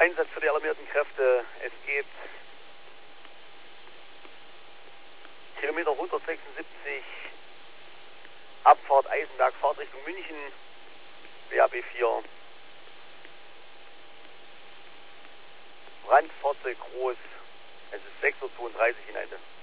Einsatz für die alarmierten Kräfte. Es geht Kilometer 176, Abfahrt Eisenberg, Fahrtrichtung München, WAB 4. Brandfahrzeug groß, es ist 6:32 Uhr hinein.